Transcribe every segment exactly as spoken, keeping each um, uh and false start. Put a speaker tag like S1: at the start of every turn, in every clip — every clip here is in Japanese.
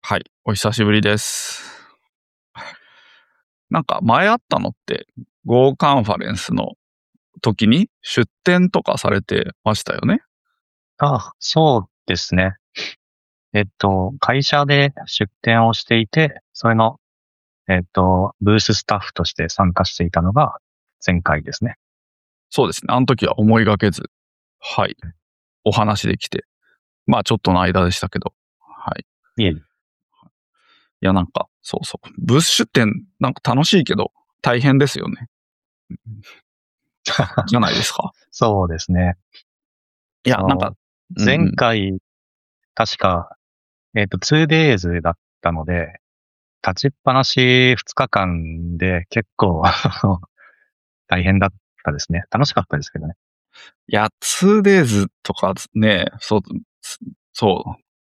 S1: はい、お久しぶりです。なんか前あったのって Go カンファレンスの時に出展とかされてましたよね。
S2: あ、そうですね。えっと、会社で出展をしていて、それの、えっと、ブーススタッフとして参加していたのが前回ですね。
S1: そうですね。あの時は思いがけず、はい、お話できて、まあちょっとの間でしたけど、はい。
S2: いえいえ。
S1: いやなんか、そうそう。ブース出展なんか楽しいけど大変ですよね。じゃないですか。
S2: そうですね。
S1: いや、なんか、
S2: その、前
S1: うんうん。
S2: 回、確か、えっと、ツーデイズだったので、立ちっぱなしふつかかんで結構大変だったですね。楽しかったですけどね。
S1: いや、ツーデイズ とかね、そう、そう。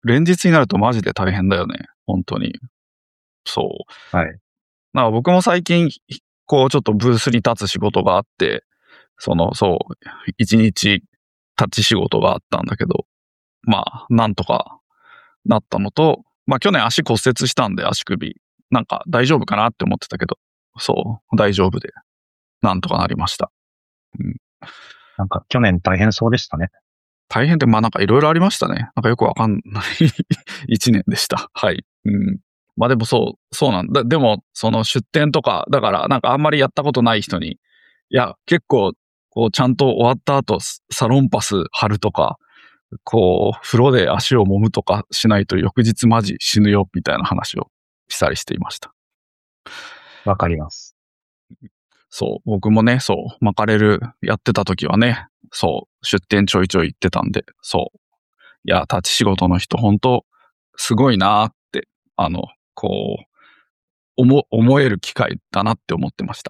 S1: 連日になるとマジで大変だよね。本当に。そう。
S2: はい。
S1: なんか僕も最近、こうちょっとブースに立つ仕事があって、その、そう、一日立ち仕事があったんだけど、まあ、なんとかなったのと、まあ去年足骨折したんで足首、なんか大丈夫かなって思ってたけど、そう、大丈夫で、なんとかなりました。うん、
S2: なんか去年大変そうでしたね。
S1: 大変で、まあなんかいろいろありましたね。なんかよくわかんない一年でした。はい。うん。まあでもそう、そうなんだ。でも、その出店とか、だからなんかあんまりやったことない人に、いや、結構、こうちゃんと終わった後、サロンパス貼るとか、こう、風呂で足を揉むとかしないと翌日マジ死ぬよ、みたいな話をしたりしていました。
S2: わかります。
S1: そう、僕もね、そう、巻かれる、やってた時はね、そう、出店ちょいちょい行ってたんで、そう、いや、立ち仕事の人、本当すごいなーって、あの、こう、思、思える機会だなって思ってました。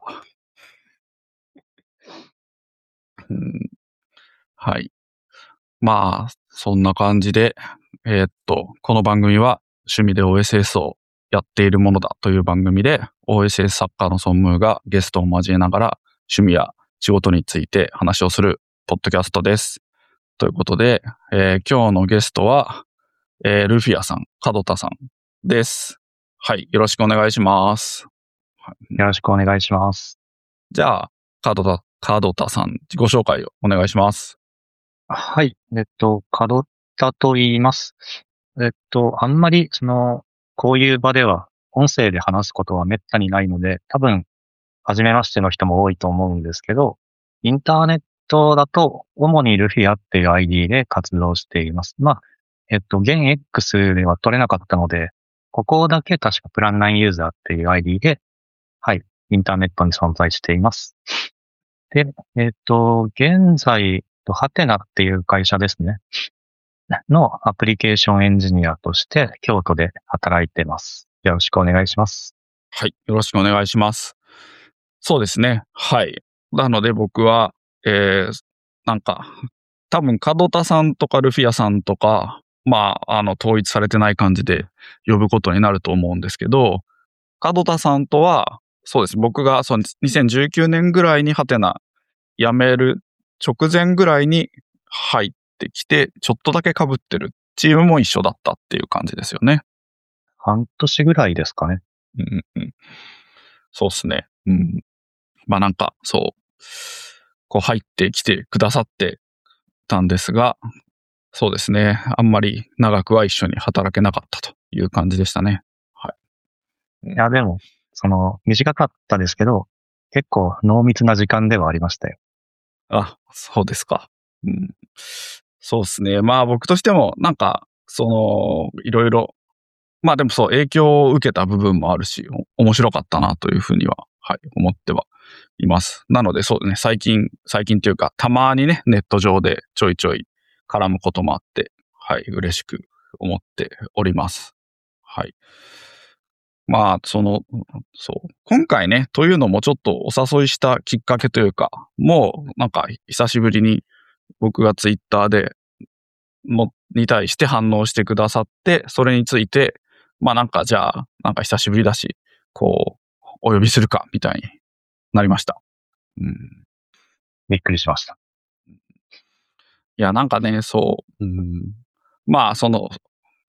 S1: うん、はい。まあ、そんな感じで、えーっと、この番組は趣味で オーエスエス をやっているものだという番組で、オーエスエス 作家のソンムーがゲストを交えながら趣味や仕事について話をするポッドキャストです。ということで、えー今日のゲストは、えールフィアさん、門田さんです。はい、よろしくお願いします。はい、
S2: よろしくお願いします。
S1: じゃあ、門田、門田さん、自己紹介をお願いします。
S2: はい。えっと、門田と言います。えっと、あんまり、その、こういう場では、音声で話すことは滅多にないので、多分、初めましての人も多いと思うんですけど、インターネットだと、主にルフィアっていう アイディー で活動しています。まあ、えっと、現 X では取れなかったので、ここだけ確かプランナインユーザーっていう アイディー で、はい、インターネットに存在しています。で、えっと、現在、ハテナっていう会社ですね。のアプリケーションエンジニアとして京都で働いています。よろしくお願いします。
S1: はい、よろしくお願いします。そうですね。はい。なので僕は、えー、なんか、多分、門田さんとかルフィアさんとか、まあ、あの、統一されてない感じで呼ぶことになると思うんですけど、門田さんとは、そうです。僕が、そう、にせんじゅうきゅうねんぐらいにハテナ辞める直前ぐらいに入ってきて、ちょっとだけ被ってるチームも一緒だったっていう感じですよね。
S2: 半年ぐらいですかね。
S1: うんうん、そうですね。うん。まあなんか、そう、こう入ってきてくださってたんですが、そうですね。あんまり長くは一緒に働けなかったという感じでしたね。はい。うん、
S2: いや、でも、その、短かったですけど、結構濃密な時間ではありましたよ。
S1: あ、そうですか。うん、そうですね。まあ僕としても、なんか、その、いろいろ、まあでもそう、影響を受けた部分もあるし、お面白かったなというふうには、はい、思ってはいます。なのでそうね、最近、最近というか、たまにね、ネット上でちょいちょい絡むこともあって、はい、嬉しく思っております。はい。まあ、その、そう。今回ね、というのもちょっとお誘いしたきっかけというか、もうなんか久しぶりに僕がツイッターでも、に対して反応してくださって、それについて、まあなんかじゃあ、なんか久しぶりだし、こう、お呼びするか、みたいになりました。うん。
S2: びっくりしました。
S1: いや、なんかね、そう、うん、まあ、その、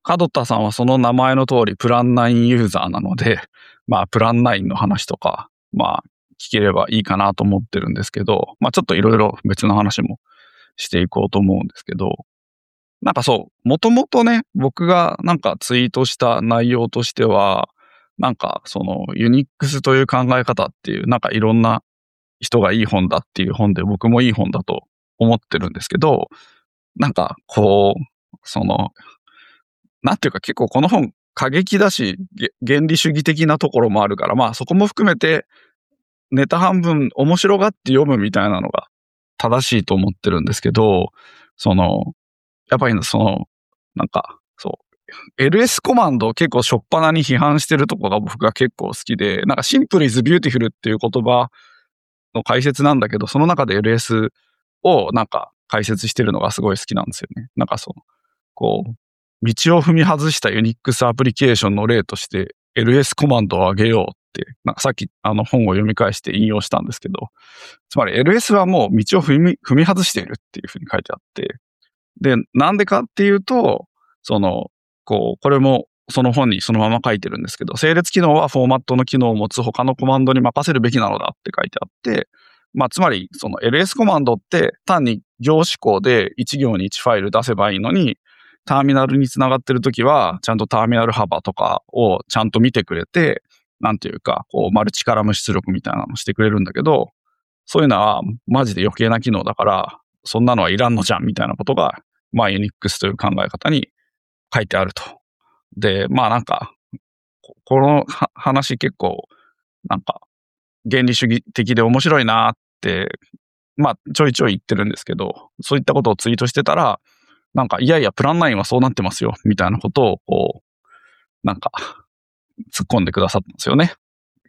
S1: 門田さんはその名前の通りプランナインユーザーなので、まあプランナインの話とか、まあ聞ければいいかなと思ってるんですけど、まあちょっといろいろ別の話もしていこうと思うんですけど、なんかそう、もともとね、僕がなんかツイートした内容としては、なんかそのユニックスという考え方っていう、なんかいろんな人がいい本だっていう本で僕もいい本だと思ってるんですけど、なんかこう、その、なんていうか結構この本過激だし、原理主義的なところもあるから、まあそこも含めてネタ半分面白がって読むみたいなのが正しいと思ってるんですけど、その、やっぱりその、なんか、そう、エルエス コマンドを結構しょっぱなに批判してるとこが僕が結構好きで、なんかシンプル is beautiful っていう言葉の解説なんだけど、その中で エルエス をなんか解説してるのがすごい好きなんですよね。なんかそう、こう、道を踏み外したユニックスアプリケーションの例として エルエス コマンドを上げようって、なんかさっきあの本を読み返して引用したんですけど、つまり エルエス はもう道を踏み、踏み外しているっていうふうに書いてあって、で、なんでかっていうと、その、こう、これもその本にそのまま書いてるんですけど、整列機能はフォーマットの機能を持つ他のコマンドに任せるべきなのだって書いてあって、まあ、つまり、その エルエス コマンドって単に行指向でいち行にいちファイル出せばいいのに、ターミナルにつながってるときは、ちゃんとターミナル幅とかをちゃんと見てくれて、なんていうか、こう、マルチカラム出力みたいなのしてくれるんだけど、そういうのはマジで余計な機能だから、そんなのはいらんのじゃんみたいなことが、まあ、ユニックスという考え方に書いてあると。で、まあなんか、この話結構、なんか、原理主義的で面白いなって、まあ、ちょいちょい言ってるんですけど、そういったことをツイートしてたら、なんか、いやいや、プランナインはそうなってますよ、みたいなことを、こう、なんか、突っ込んでくださったんですよね。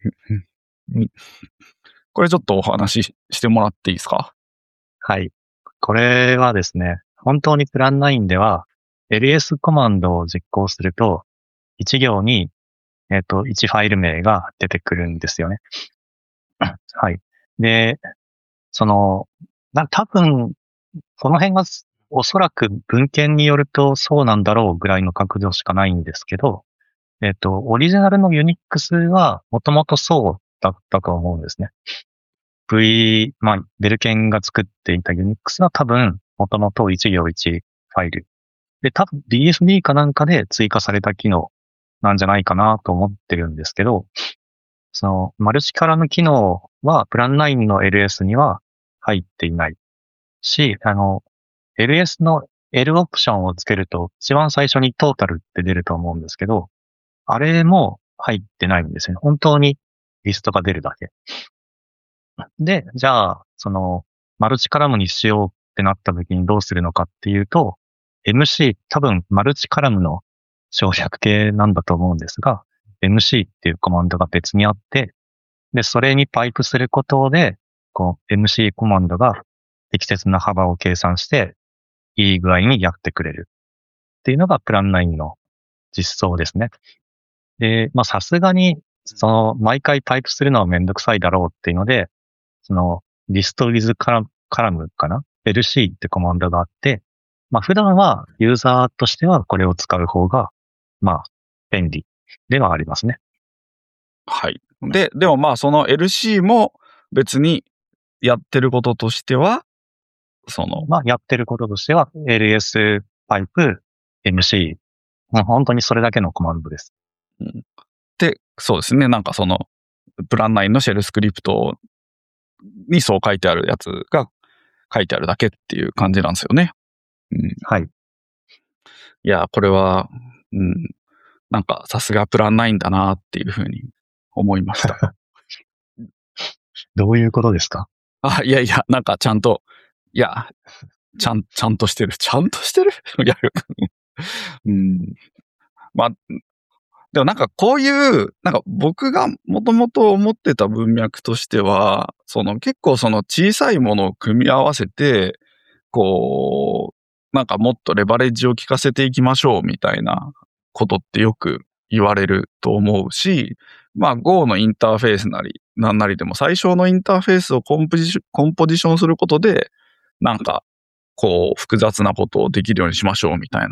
S1: これちょっとお話ししてもらっていいですか？
S2: はい。これはですね、本当にプランナインでは、エルエス コマンドを実行すると、いち行に、えっと、いちファイル名が出てくるんですよね。はい。で、その、な多分、この辺がおそらく文献によるとそうなんだろうぐらいの角度しかないんですけど、えっと、オリジナルのユニックスはもともとそうだったと思うんですね。V、まあ、ベルケンが作っていたユニックスは多分、もともといち行いちファイル。で、多分 ビーエスディー かなんかで追加された機能なんじゃないかなと思ってるんですけど、その、マルチカラム機能はプランナインの エルエス には入っていないし、あの、エルエス の L オプションをつけると一番最初にトータルって出ると思うんですけど、あれも入ってないんですよね。本当にリストが出るだけ。で、じゃあ、その、マルチカラムにしようってなった時にどうするのかっていうと、エムシー、多分マルチカラムの省略形なんだと思うんですが、エムシー っていうコマンドが別にあって、で、それにパイプすることで、こう、エムシー コマンドが適切な幅を計算して、いい具合にやってくれるっていうのがプランナインの実装ですね。で、まあさすがに、その、毎回パイプするのはめんどくさいだろうっていうので、その、リスト with カラカラムかな エルシー ってコマンドがあって、まあ普段はユーザーとしてはこれを使う方が、まあ、便利ではありますね。
S1: はい。で、でもまあその エルシー も別にやってることとしては、その、
S2: まあやってることとしては エルエス パイプ エムシー、もう本当にそれだけのコマンドです。
S1: うん、で、そうですね。なんかその、プランナインのシェルスクリプトにそう書いてあるやつが書いてあるだけっていう感じなんですよね。うん、
S2: はい。
S1: いや、これは、うん、なんかさすがプランナインだなっていうふうに思いました。
S2: どういうことですか？
S1: あ、いやいや、なんかちゃんと、いや、ちゃん、ちゃんとしてる。ちゃんとしてるいや、うん。まあ、でもなんかこういう、なんか僕がもともと思ってた文脈としては、その結構その小さいものを組み合わせて、こう、なんかもっとレバレッジを効かせていきましょうみたいなことってよく言われると思うし、まあ Go のインターフェースなり、なんなりでも最小のインターフェースをコンポジション、コンポジションすることで、なんかこう複雑なことをできるようにしましょうみたいな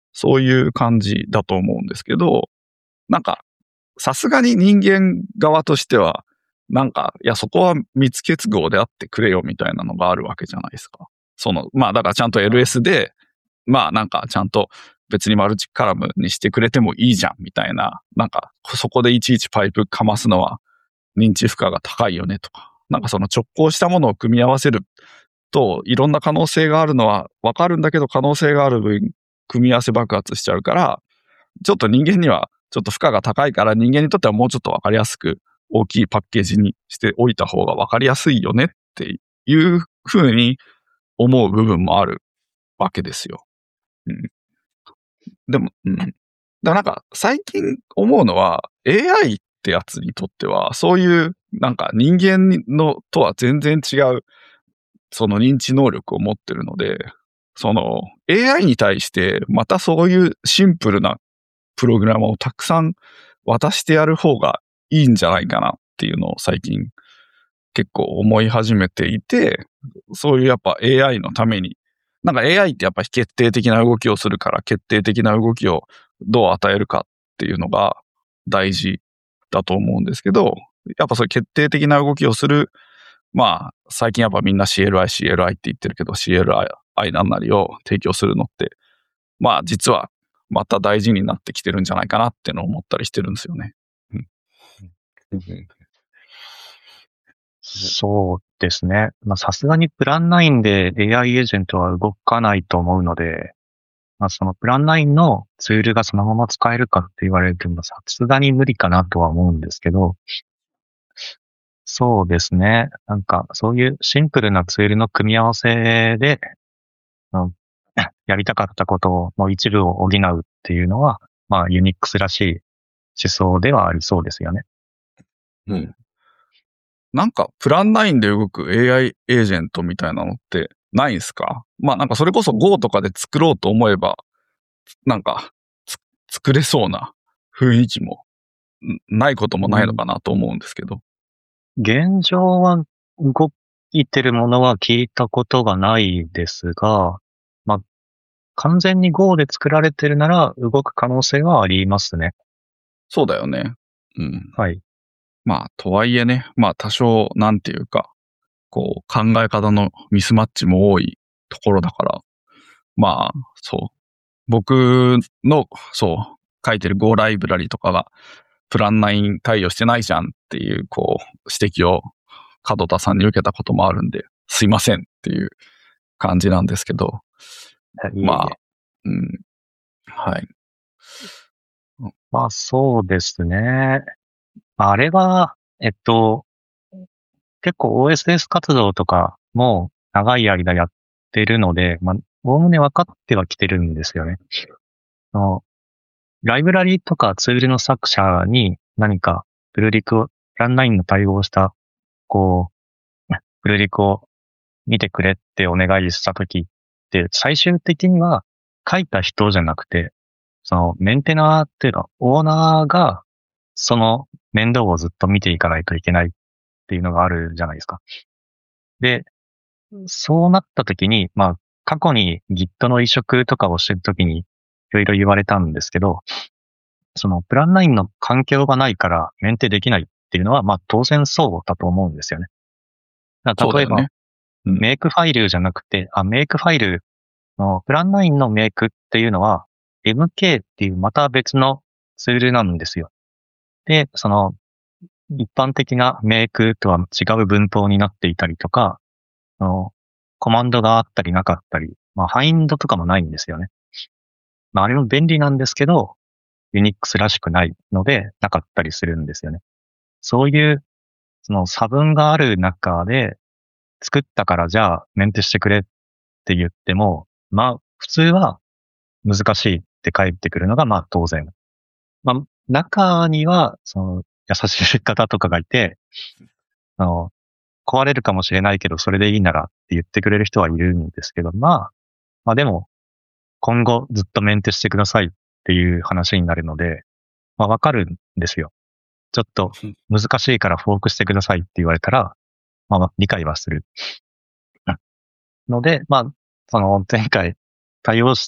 S1: そういう感じだと思うんですけど、なんか、さすがに人間側としては、なんか、いや、そこは密結合であってくれよみたいなのがあるわけじゃないですか。その、まあ、だからちゃんと エルエス で、まあ、なんかちゃんと別にマルチカラムにしてくれてもいいじゃんみたいな、なんか、そこでいちいちパイプかますのは認知負荷が高いよねとか、なんかその直行したものを組み合わせると、いろんな可能性があるのはわかるんだけど、可能性がある分、組み合わせ爆発しちゃうから、ちょっと人間にはちょっと負荷が高いから、人間にとってはもうちょっとわかりやすく大きいパッケージにしておいた方がわかりやすいよねっていうふうに思う部分もあるわけですよ。うん、でも、うん。だからなんか最近思うのは エーアイ ってやつにとってはそういうなんか人間のとは全然違うその認知能力を持ってるので、その エーアイ に対してまたそういうシンプルなプログラムをたくさん渡してやる方がいいんじゃないかなっていうのを最近結構思い始めていて、そういうやっぱ エーアイ のために、なんか エーアイ ってやっぱり決定的な動きをするから決定的な動きをどう与えるかっていうのが大事だと思うんですけど、やっぱそういう決定的な動きをする、まあ最近やっぱみんな シーエルアイ、シーエルアイ って言ってるけど シーエルアイ なんなりを提供するのって、まあ実はまた大事になってきてるんじゃないかなってのを思ったりしてるんですよね。うん
S2: そうですね。まあさすがにプランナインで エーアイ エージェントは動かないと思うので、まあそのプランナインのツールがそのまま使えるかって言われると、さすがに無理かなとは思うんですけど、そうですね。なんかそういうシンプルなツールの組み合わせで、うんやりたかったことの一部を補うっていうのは、まあユニックスらしい思想ではありそうですよね。
S1: うん。なんか、プランナインで動く エーアイ エージェントみたいなのってないんすか？まあなんかそれこそ Go とかで作ろうと思えば、なんか、作れそうな雰囲気も、ないこともないのかなと思うんですけど。
S2: 現状は動いてるものは聞いたことがないですが、まあ、完全に Go で作られてるなら動く可能性はありますね。
S1: そうだよね。うん。
S2: はい。
S1: まあ、とはいえね、まあ多少、なんていうか、こう、考え方のミスマッチも多いところだから、まあ、そう。僕の、そう、書いてる Go ライブラリとかが、プランナイン対応してないじゃんっていう、こう、指摘を門田さんに受けたこともあるんで、すいませんっていう感じなんですけど、
S2: いえいえ
S1: まあ、うん、はい。
S2: まあそうですね。あれは、えっと、結構 オーエスエス 活動とかも長い間やってるので、まあ、おおむね分かってはきてるんですよね。あのライブラリとかツールの作者に何かプルリクを、プランナインの対応した、こう、プルリクを見てくれってお願いしたときって、最終的には書いた人じゃなくて、そのメンテナーっていうか、オーナーがその面倒をずっと見ていかないといけないっていうのがあるじゃないですか。で、そうなったときに、まあ、過去に Git の移植とかをしてるときにいろいろ言われたんですけど、そのプランナインの環境がないからメンテできないっていうのは、まあ当然そうだと思うんですよね。だから例えば、
S1: ねうん、
S2: メイクファイルじゃなくて、あ、メイクファイルの、プランナインのメイクっていうのは、エムケー っていうまた別のツールなんですよ。で、その、一般的なメイクとは違う文法になっていたりとか、あのコマンドがあったりなかったり、まあ、ファインドとかもないんですよね。まあ、あれも便利なんですけど、ユニックスらしくないので、なかったりするんですよね。そういう、その差分がある中で、作ったからじゃあメンテしてくれって言っても、まあ、普通は難しいって返ってくるのがまあ当然。まあ、中には、その、優しい方とかがいて、あの、壊れるかもしれないけど、それでいいならって言ってくれる人はいるんですけど、まあ、まあでも、今後ずっとメンテしてくださいっていう話になるので、まあわかるんですよ。ちょっと難しいからフォークしてくださいって言われたら、まあ理解はする。ので、まあ、その前回対応して、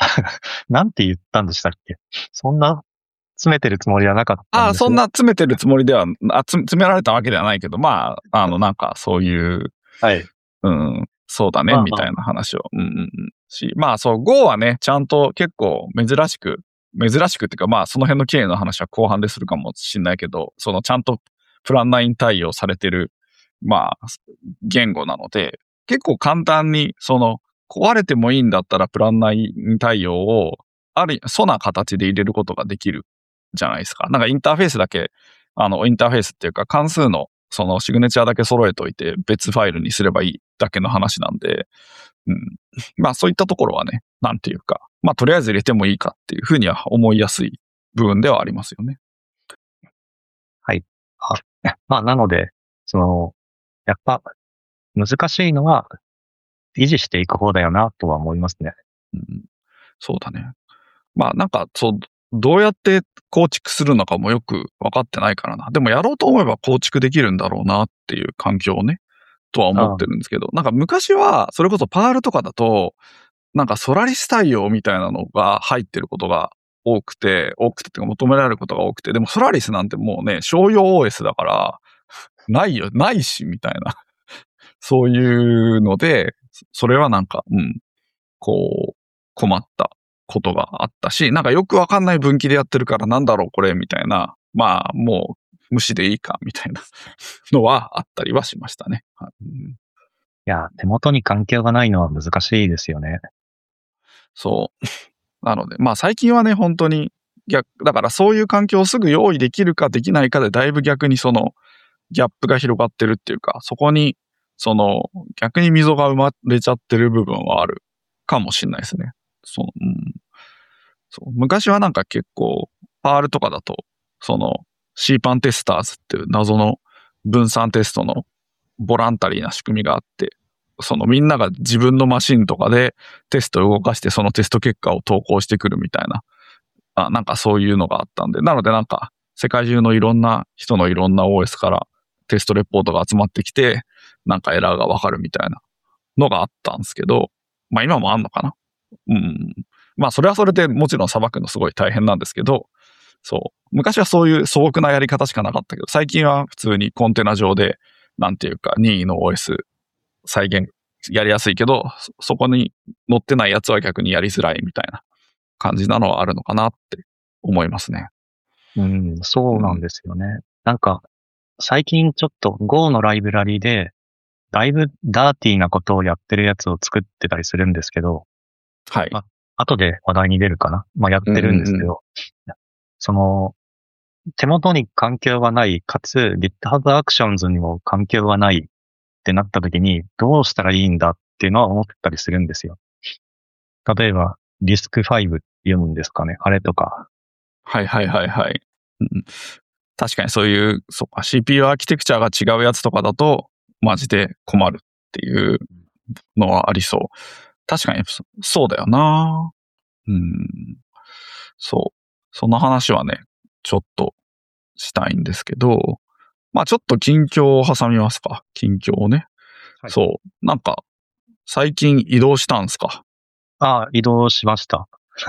S2: なんて言ったんでしたっけ？そんな詰めてるつもりはなかった
S1: ああ、
S2: んですが。
S1: そんな詰めてるつもりでは、あつ詰められたわけではないけど、まあ、あの、なんかそういう、
S2: はい。
S1: うん、そうだね、
S2: まあまあ。
S1: みたいな話を。うんうんうん。し、まあそう、Go はね、ちゃんと結構珍しく、珍しくっていうか、まあその辺の経緯の話は後半でするかもしんないけど、そのちゃんとプランナイン対応されてる、まあ、言語なので、結構簡単に、その、壊れてもいいんだったらプランナイン対応を、ある、素な形で入れることができるじゃないですか。なんかインターフェースだけ、あの、インターフェースっていうか関数のそのシグネチャーだけ揃えといて別ファイルにすればいいだけの話なんで、うん。まあそういったところはね、なんていうか、まあとりあえず入れてもいいかっていうふうには思いやすい部分ではありますよね。
S2: はい。あ、まあなので、その、やっぱ難しいのは維持していく方だよなとは思いますね。
S1: うん、そうだね。まあなんかそう、どうやって構築するのかもよく分かってないからな。でもやろうと思えば構築できるんだろうなっていう環境をね、とは思ってるんですけど、なんか昔はそれこそパールとかだと、なんかソラリス対応みたいなのが入ってることが多くて、多くてっていうか求められることが多くて、でもソラリスなんてもうね、商用 オーエス だから、ないよ、ないし、みたいな。そういうので、それはなんか、うん、こう、困ったことがあったし、なんかよくわかんない分岐でやってるからなんだろうこれ、みたいな。まあ、もう無視でいいか、みたいなのはあったりはしましたね。はい、うん、い
S2: や、手元に環境がないのは難しいですよね。
S1: そう。なので、まあ最近はね、本当に逆、だからそういう環境をすぐ用意できるかできないかで、だいぶ逆にそのギャップが広がってるっていうか、そこに、その逆に溝が生まれちゃってる部分はあるかもしれないですね。その、うん、そう昔はなんか結構、パールとかだと、その シーパン テスターズっていう謎の分散テストのボランタリーな仕組みがあって、そのみんなが自分のマシンとかでテストを動かしてそのテスト結果を投稿してくるみたいな、あ、なんかそういうのがあったんで、なのでなんか世界中のいろんな人のいろんな オーエス からテストレポートが集まってきて、なんかエラーがわかるみたいなのがあったんですけど、まあ今もあんのかな。うん。まあそれはそれでもちろん裁くのすごい大変なんですけど、そう。昔はそういう素朴なやり方しかなかったけど、最近は普通にコンテナ上で、なんていうか、任意の オーエス 再現やりやすいけど、そこに載ってないやつは逆にやりづらいみたいな感じなのはあるのかなって思いますね。
S2: うん、そうなんですよね。うん、なんか、最近ちょっと Go のライブラリで、だいぶダーティーなことをやってるやつを作ってたりするんですけど、
S1: はい。
S2: まあ、後で話題に出るかな。まあ、やってるんですけど、うんうんうん、その、手元に環境がない、かつ GitHub Actions にも環境がないってなった時に、どうしたらいいんだっていうのは思ったりするんですよ。例えば、ディスクファイブって言うんですかね。あれとか。
S1: はいはいはいはい。うん、確かにそういう、そっか、シーピーユー アーキテクチャが違うやつとかだと、マジで困るっていうのはありそう。確かに、そうだよな。うん。そう。その話はね、ちょっとしたいんですけど、まあちょっと近況を挟みますか。近況をね。はい、そう。なんか、最近移動したんすか？
S2: ああ、移動しました。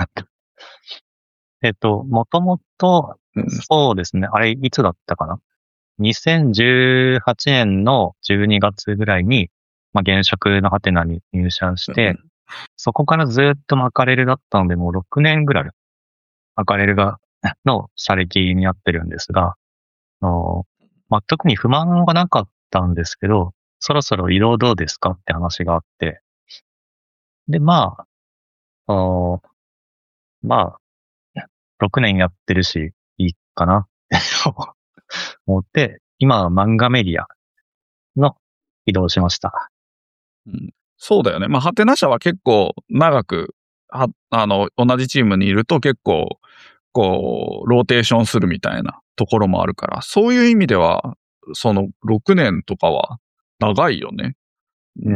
S2: えっと、もともと、そうですね。あれ、いつだったかな？ にせんじゅうはち 年のじゅうにがつぐらいに、まあ、現職のハテナに入社して、うん、そこからずっとマカレルだったので、もうろくねんぐらい、マカレルが、の社歴になってるんですが、あのまあ、特に不満はなかったんですけど、そろそろ移動どうですかって話があって、で、まあ、あまあ、ろくねんやってるし、いいかなって思って、今は漫画メディアの移動しました。
S1: うん、そうだよね。まあ、ハテナ社は結構長く、は、あの、同じチームにいると結構、こう、ローテーションするみたいなところもあるから、そういう意味では、そのろくねんとかは長いよね。
S2: うん、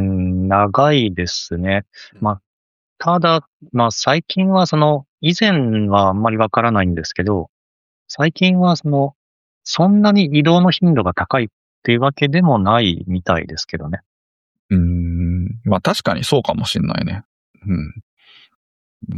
S2: 長いですね。まあ、ただ、まあ最近はその、以前はあんまりわからないんですけど、最近はその、そんなに移動の頻度が高いっていうわけでもないみたいですけどね。
S1: うーん。まあ確かにそうかもしんないね。うん。 うん、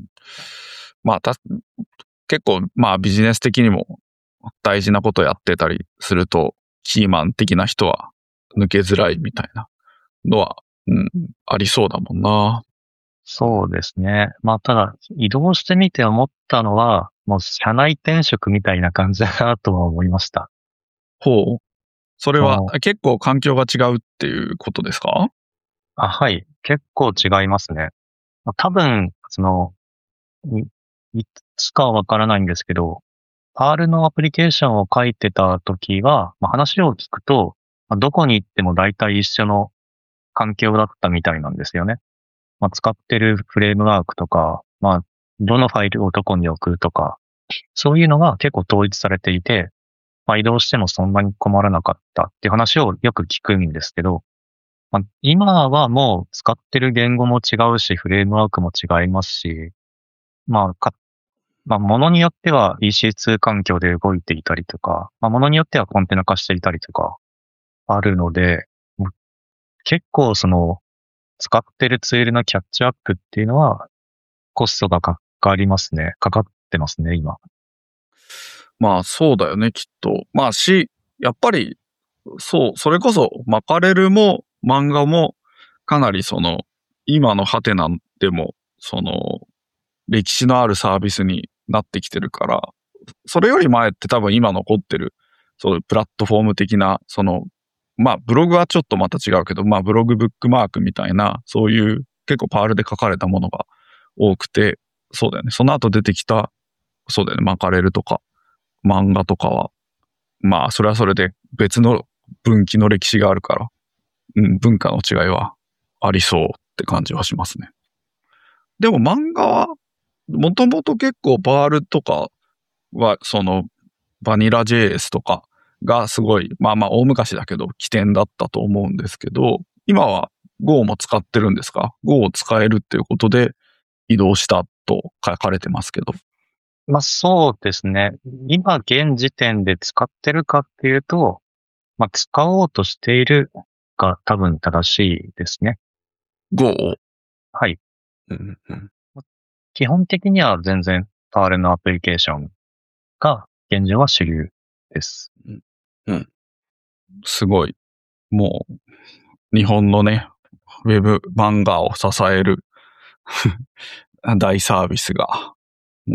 S1: まあた、結構、まあビジネス的にも大事なことやってたりすると、キーマン的な人は抜けづらいみたいなのは、うん、ありそうだもんな。
S2: そうですね。まあ、ただ、移動してみて思ったのは、もう社内転職みたいな感じだなとは思いました。
S1: ほう。それは
S2: その、
S1: 結構環境が違うっていうことですか？
S2: あ、はい。結構違いますね。まあ多分、その、い、いつかはわからないんですけど、パール のアプリケーションを書いてた時は、まあ、話を聞くと、まあ、どこに行っても大体一緒の環境だったみたいなんですよね。まあ、使ってるフレームワークとか、まあ、どのファイルをどこに置くとか、そういうのが結構統一されていて、まあ、移動してもそんなに困らなかったっていう話をよく聞くんですけど、まあ、今はもう使ってる言語も違うし、フレームワークも違いますし、まあ、か、まあ、ものによっては イーシーツー 環境で動いていたりとか、まあ、ものによってはコンテナ化していたりとかあるので、もう結構その、使ってるツールのキャッチアップっていうのは、コストがかかりますね。かかってますね、今。
S1: まあそうだよね、きっと。まあし、やっぱり、そう、それこそ、マカレルも漫画も、かなりその、今のハテナでも、その、歴史のあるサービスになってきてるから、それより前って多分今残ってる、そういうプラットフォーム的な、その、まあブログはちょっとまた違うけど、まあブログブックマークみたいな、そういう結構パールで書かれたものが多くて、そうだよね。その後出てきた、そうだよね、マカレルとか漫画とかは、まあそれはそれで別の分岐の歴史があるから、うん、文化の違いはありそうって感じはしますね。でも漫画は、もともと結構パールとかは、その、バニラ ジェイエス とかがすごい、まあまあ大昔だけど起点だったと思うんですけど、今は Go も使ってるんですか？ Go を使えるっていうことで移動したと書かれてますけど。
S2: まあそうですね。今現時点で使ってるかっていうと、まあ使おうとしているが多分正しいですね。
S1: Go を。
S2: はい。
S1: うんうん、
S2: 基本的には全然パールのアプリケーションが現状は主流です。
S1: うんうん、すごい。もう、日本のね、ウェブ漫画を支える大サービスが。うん、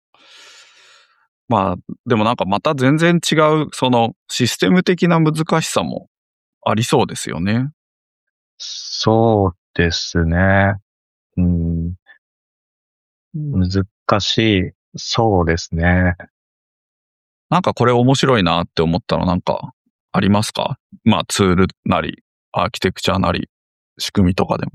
S1: まあ、でもなんかまた全然違う、そのシステム的な難しさもありそうですよね。
S2: そうですね。うん、難しい。そうですね。
S1: なんかこれ面白いなって思ったのなんかありますか？まあツールなり、アーキテクチャなり、仕組みとかでも。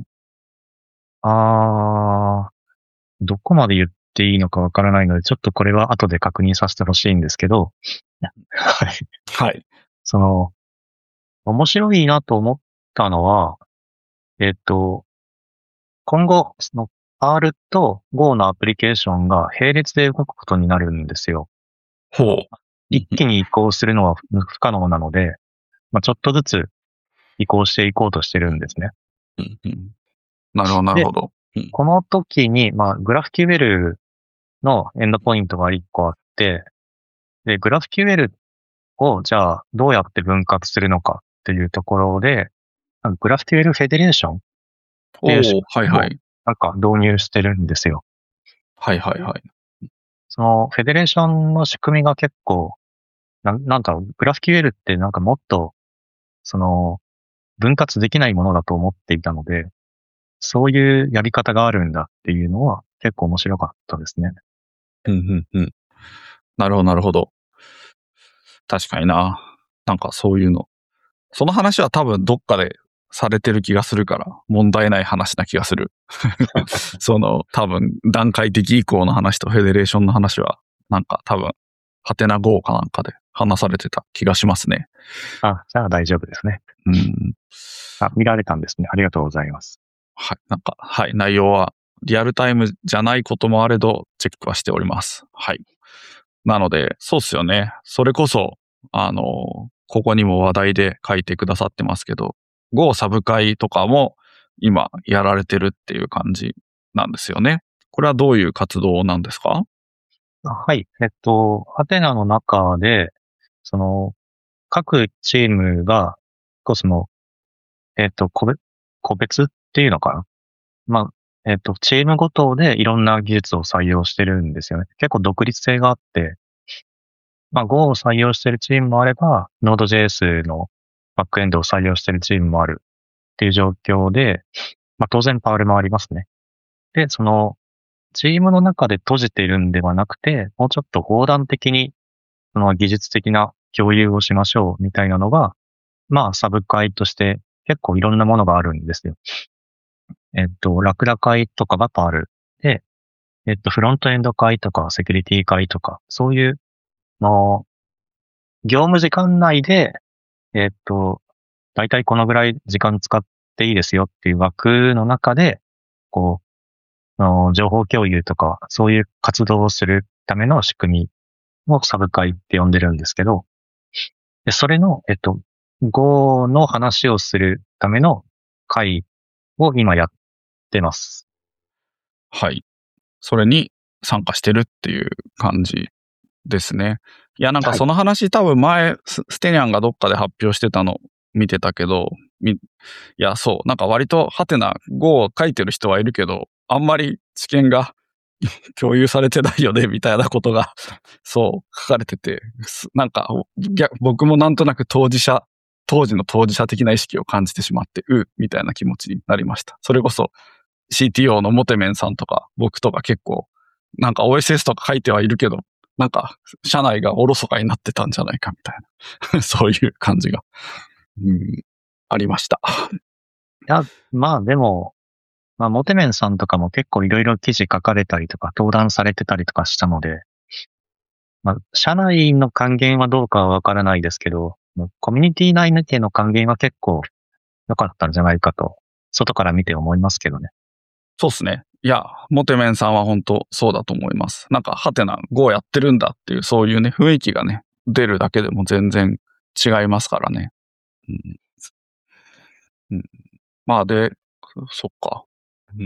S2: ああ、どこまで言っていいのかわからないので、ちょっとこれは後で確認させてほしいんですけど、はい。
S1: はい。
S2: その、面白いなと思ったのは、えっと、今後、その R と Go のアプリケーションが並列で動くことになるんですよ。
S1: ほう。
S2: 一気に移行するのは不不可能なので、まあ、ちょっとずつ移行していこうとしてるんですね。
S1: うんうん、なるほど、なる
S2: で、
S1: ほど。うん、
S2: この時に、まあ、GraphQL のエンドポイントが一個あって、で、GraphQL をじゃあどうやって分割するのかっていうところで、GraphQL フェデレーションっていう仕
S1: おお、はい
S2: 組みを
S1: はい。
S2: なんか導入してるんですよ。
S1: はいはいはい。
S2: そのフェデレーションの仕組みが結構、なん、なんだろう、GraphQL ってなんかもっと、その、分割できないものだと思っていたので、そういうやり方があるんだっていうのは結構面白かったですね。
S1: うんうんうん。なるほど、なるほど。確かにな。なんかそういうの。その話は多分どっかでされてる気がするから、問題ない話な気がする。その、多分、段階的移行の話とフェデレーションの話は、なんか多分、ハテナ Go かなんかで話されてた気がしますね。
S2: あ、じゃあ大丈夫ですね。
S1: うん。
S2: あ、見られたんですね。ありがとうございます。
S1: はい。なんか、はい。内容はリアルタイムじゃないこともあれど、チェックはしております。はい。なので、そうっすよね。それこそ、あの、ここにも話題で書いてくださってますけど、Go サブ会とかも今やられてるっていう感じなんですよね。 これはどういう活動なんですか？
S2: はい。えっと、ハテナの中で、その、各チームが、こうその、えっと、個別、個別っていうのかな。まあ、えっと、チームごとでいろんな技術を採用してるんですよね。結構独立性があって、まあ、Go を採用してるチームもあれば、Node.js のバックエンドを採用してるチームもあるっていう状況で、まあ、当然パールもありますね。で、その、チームの中で閉じているんではなくて、もうちょっと横断的に、その技術的な共有をしましょうみたいなのが、まあ、サブ会として結構いろんなものがあるんですよ。えっと、ラクダ会とかがパールで、えっと、フロントエンド会とかセキュリティ会とか、そういう、の、業務時間内で、えっと、だいたいこのぐらい時間使っていいですよっていう枠の中で、こう、の情報共有とか、そういう活動をするための仕組みをサブ会って呼んでるんですけど、でそれの、えっと、Go の話をするための会を今やってます。
S1: はい。それに参加してるっていう感じですね。いや、なんかその話、はい、多分前、ステニャンがどっかで発表してたの見てたけど、みいや、そう、なんか割とハテナ Go を書いてる人はいるけど、あんまり知見が共有されてないよね、みたいなことが、そう、書かれてて、なんか、僕もなんとなく当事者、当時の当事者的な意識を感じてしまって、う、みたいな気持ちになりました。それこそ シーティーオー のモテメンさんとか、僕とか結構、なんか オーエスエス とか書いてはいるけど、なんか、社内がおろそかになってたんじゃないかみたいな、そういう感じが、うん、ありました。
S2: いや、まあでも、まあ、モテメンさんとかも結構いろいろ記事書かれたりとか、登壇されてたりとかしたので、まあ、社内の還元はどうかはわからないですけど、コミュニティ内での還元は結構良かったんじゃないかと、外から見て思いますけどね。
S1: そうですね。いや、モテメンさんは本当そうだと思います。なんか、ハテナ Go やってるんだっていう、そういうね、雰囲気がね、出るだけでも全然違いますからね。うんうん、まあ、で、そっか。うん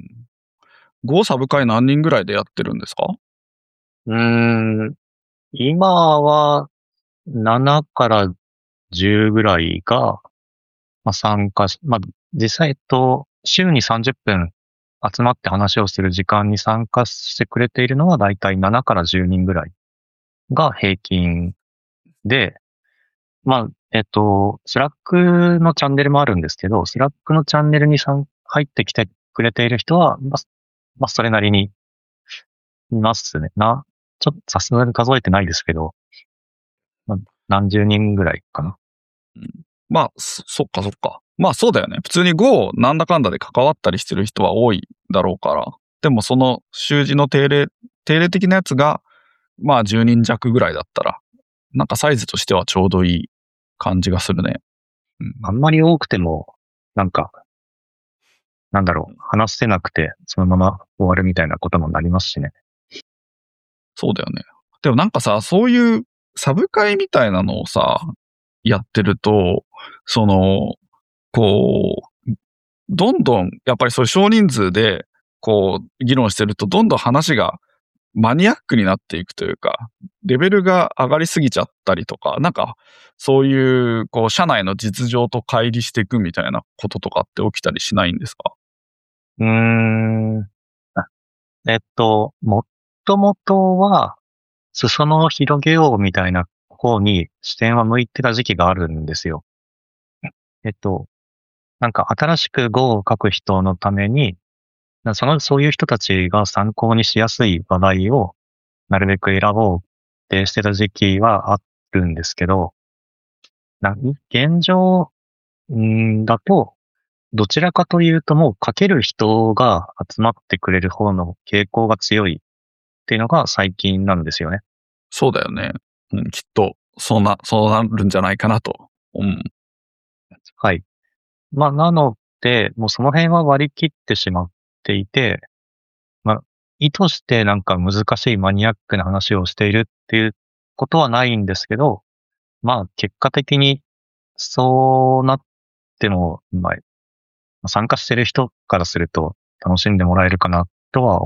S1: 、Go サブ会何人ぐらいでやってるんですか？
S2: うーん、今はななからじゅうぐらいが、まあ、参加し、まあ、実際、えっと、週にさんじゅっぷん集まって話をする時間に参加してくれているのはだいたいななからじゅうにんぐらいが平均で、まあ、えっと、スラックのチャンネルもあるんですけど、スラックのチャンネルに入ってきてくれている人は、まあ、まあ、それなりにいますね。な、ちょっとさすがに数えてないですけど、まあ、何十人ぐらいかな。
S1: うん、まあ、そ、そっかそっか。まあそうだよね。普通に Go なんだかんだで関わったりしてる人は多いだろうから。でもその習字の定例、定例的なやつが、まあじゅうにん弱ぐらいだったら、なんかサイズとしてはちょうどいい感じがするね。
S2: うん、あんまり多くても、なんか、なんだろう、話せなくて、そのまま終わるみたいなこともなりますしね。
S1: そうだよね。でもなんかさ、そういうサブ会みたいなのをさ、やってると、その、こう、どんどん、やっぱりそういう少人数で、こう、議論してると、どんどん話がマニアックになっていくというか、レベルが上がりすぎちゃったりとか、なんか、そういう、こう、社内の実情と乖離していくみたいなこととかって起きたりしないんですか？
S2: うーん。えっと、もともとは、裾野を広げようみたいな方に視点は向いてた時期があるんですよ。えっと、なんか新しく Go を書く人のために、その、そういう人たちが参考にしやすい話題をなるべく選ぼうってしてた時期はあるんですけど、な現状んだと、どちらかというともう書ける人が集まってくれる方の傾向が強いっていうのが最近なんですよね。
S1: そうだよね。うん、きっと、そうな、そうなるんじゃないかなと。うん。
S2: はい。まあ、なので、もうその辺は割り切ってしまっていて、まあ、意図してなんか難しいマニアックな話をしているっていうことはないんですけど、まあ、結果的にそうなっても、まあ、参加してる人からすると楽しんでもらえるかなとは思っ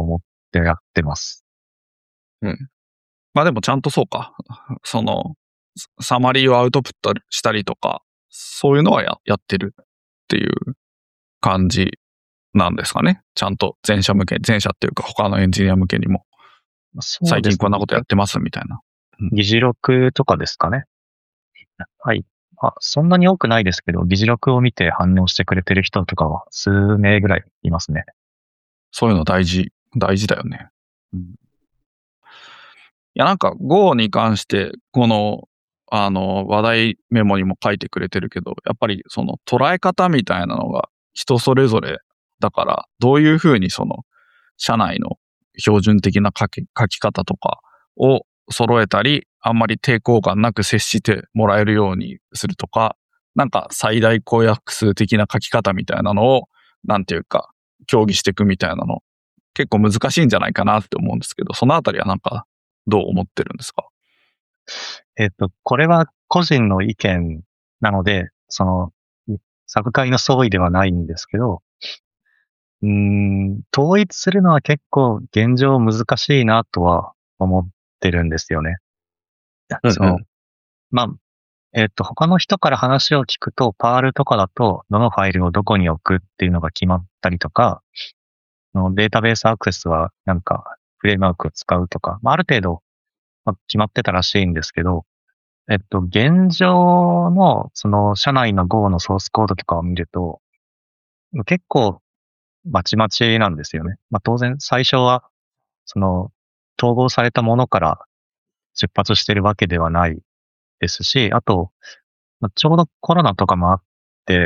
S2: てやってます。
S1: うん。まあでもちゃんとそうか。その、サマリーをアウトプットしたりとか、そういうのは や, やってるっていう感じなんですかね。ちゃんと全社向け、全社っていうか他のエンジニア向けにも、最近こんなことやってますみたいな。
S2: うん、議事録とかですかね。はい。あ、そんなに多くないですけど、議事録を見て反応してくれてる人とかは数名ぐらいいますね。
S1: そういうの大事、大事だよね。うん、いや、なんか Go に関して、この、あの、話題メモにも書いてくれてるけど、やっぱりその捉え方みたいなのが人それぞれだから、どういうふうにその、社内の標準的な書き、書き方とかを揃えたり、あんまり抵抗感なく接してもらえるようにするとか、なんか最大公約数的な書き方みたいなのを、なんていうか、協議していくみたいなの、結構難しいんじゃないかなって思うんですけど、そのあたりはなんか、どう思ってるんですか？
S2: えっと、これは個人の意見なので、その、サブ会の総意ではないんですけど、うーん、統一するのは結構現状難しいなとは思ってるんですよね。
S1: うんうん、
S2: その、まあ、えっと、他の人から話を聞くと、パールとかだと、どのファイルをどこに置くっていうのが決まったりとか、のデータベースアクセスはなんかフレームワークを使うとか、まあ、ある程度、まあ、決まってたらしいんですけど、えっと、現状の、その、社内の Go のソースコードとかを見ると、結構、まちまちなんですよね。まあ、当然、最初は、その、統合されたものから出発してるわけではないですし、あと、まあ、ちょうどコロナとかもあって、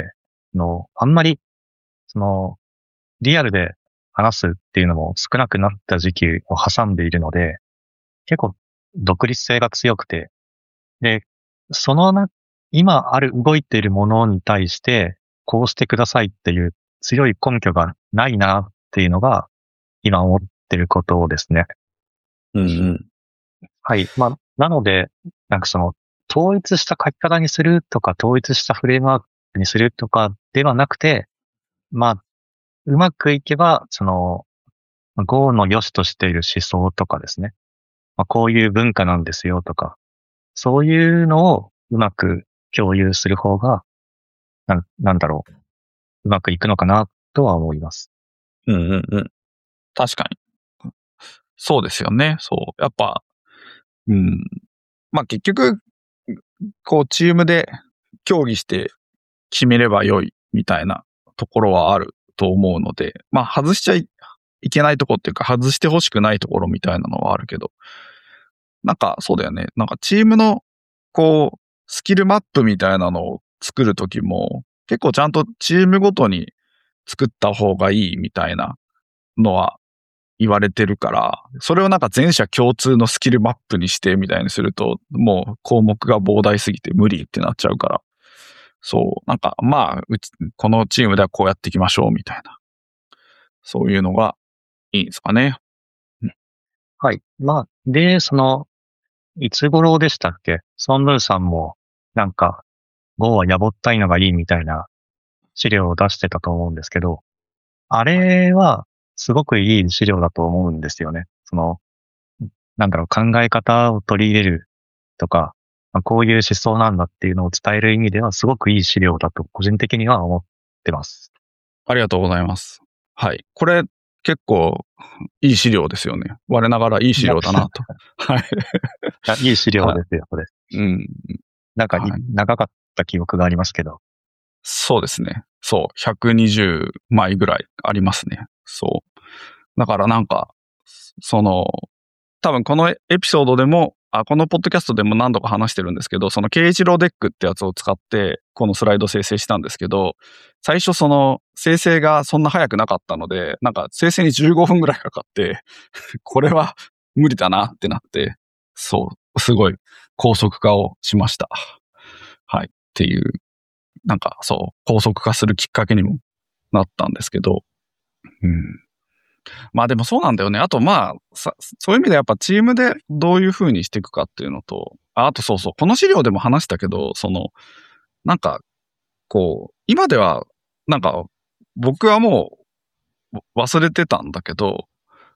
S2: の、あんまり、その、リアルで話すっていうのも少なくなった時期を挟んでいるので、結構独立性が強くて、で、そのな、今ある動いているものに対して、こうしてくださいっていう強い根拠がないなっていうのが、今思ってることですね。
S1: うんうん。
S2: はい。まあ、なので、なんかその、統一した書き方にするとか、統一したフレームワークにするとかではなくて、まあ、うまくいけば、その、Go の良しとしている思想とかですね。まあ、こういう文化なんですよとか、そういうのをうまく共有する方が、なん、なんだろう、うまくいくのかなとは思います。
S1: うんうんうん。確かに。そうですよね。そう。やっぱ、うん。まあ結局、こうチームで協議して決めれば良いみたいなところはあると思うので、まあ外しちゃいけないところっていうか外してほしくないところみたいなのはあるけど、なんかそうだよね。なんかチームのこうスキルマップみたいなのを作るときも結構ちゃんとチームごとに作った方がいいみたいなのは言われてるから、それをなんか全社共通のスキルマップにしてみたいにすると、もう項目が膨大すぎて無理ってなっちゃうから、そう、なんかまあ、うち、このチームではこうやっていきましょうみたいな、そういうのがいいんですかね。うん、
S2: はい。まあ、で、その、いつ頃でしたっけ？ソンブーさんも、なんか、Go はやぼったいのがいいみたいな資料を出してたと思うんですけど、あれは、すごくいい資料だと思うんですよね。その、なんだろう、考え方を取り入れるとか、まあ、こういう思想なんだっていうのを伝える意味ではすごくいい資料だと個人的には思ってます。
S1: ありがとうございます。はい。これ結構いい資料ですよね。我ながらいい資料だなと。はい。
S2: いい資料
S1: は
S2: ですよ、これ。
S1: い。うん。
S2: なんかい、
S1: はい。
S2: 長かった記憶がありますけど。
S1: そうですね。そう。ひゃくにじゅうまいぐらいありますね。そう。だからなんか、その、多分このエピソードでも、あ、このポッドキャストでも何度か話してるんですけど、そのケイジローデックってやつを使って、このスライド生成したんですけど、最初その生成がそんな早くなかったので、なんか生成にじゅうごふんぐらいかかって、これは無理だなってなって、そう、すごい高速化をしました。はい。っていう、なんかそう、高速化するきっかけにもなったんですけど、うん。まあでもそうなんだよね。あとまあ、さそういう意味でやっぱチームでどういう風にしていくかっていうのと、あ、あとそうそう、この資料でも話したけど、その、なんか、こう、今では、なんか、僕はもう忘れてたんだけど、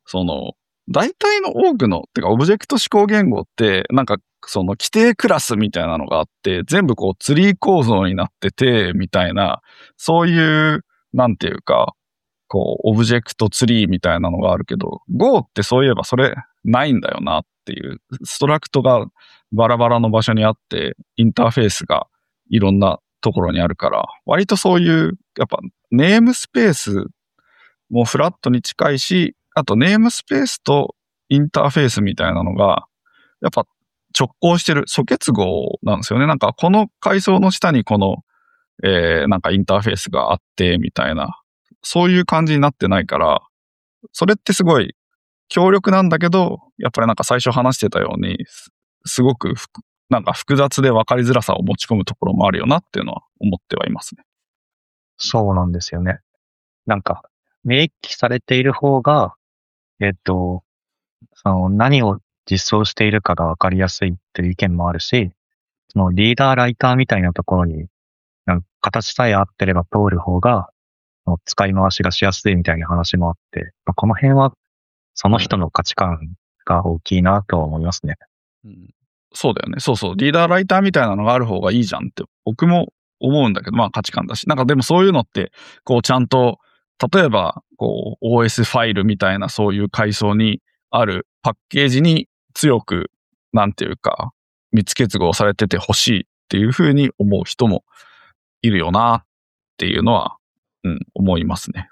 S1: その、大体の多くの、てかオブジェクト指向言語って、なんかその規定クラスみたいなのがあって、全部こうツリー構造になってて、みたいな、そういう、なんていうか、こう、オブジェクトツリーみたいなのがあるけど、Go ってそういえばそれないんだよなっていう、ストラクトがバラバラの場所にあって、インターフェースがいろんなところにあるから、割とそういう、やっぱネームスペースもフラットに近いし、あとネームスペースとインターフェースみたいなのが、やっぱ直行してる素結合なんですよね。なんかこの階層の下にこの、えー、なんかインターフェースがあって、みたいな、そういう感じになってないから、それってすごい強力なんだけど、やっぱりなんか最初話してたように、す、すごくふく、なんか複雑で分かりづらさを持ち込むところもあるよなっていうのは思ってはいますね。
S2: そうなんですよね。なんか、明記されている方が、えっと、その何を実装しているかがわかりやすいっていう意見もあるし、そのリーダーライターみたいなところに、なんか形さえ合ってれば通る方が、使い回しがしやすいみたいな話もあって、この辺はその人の価値観が大きいなと思いますね。
S1: うん、そうだよね。そうそう。リーダーライターみたいなのがある方がいいじゃんって僕も思うんだけど、まあ価値観だし。なんかでもそういうのって、こうちゃんと、例えば、こう オーエス ファイルみたいなそういう階層にあるパッケージに強く、なんていうか、密結合されててほしいっていうふうに思う人もいるよなっていうのは、うん、思いますね。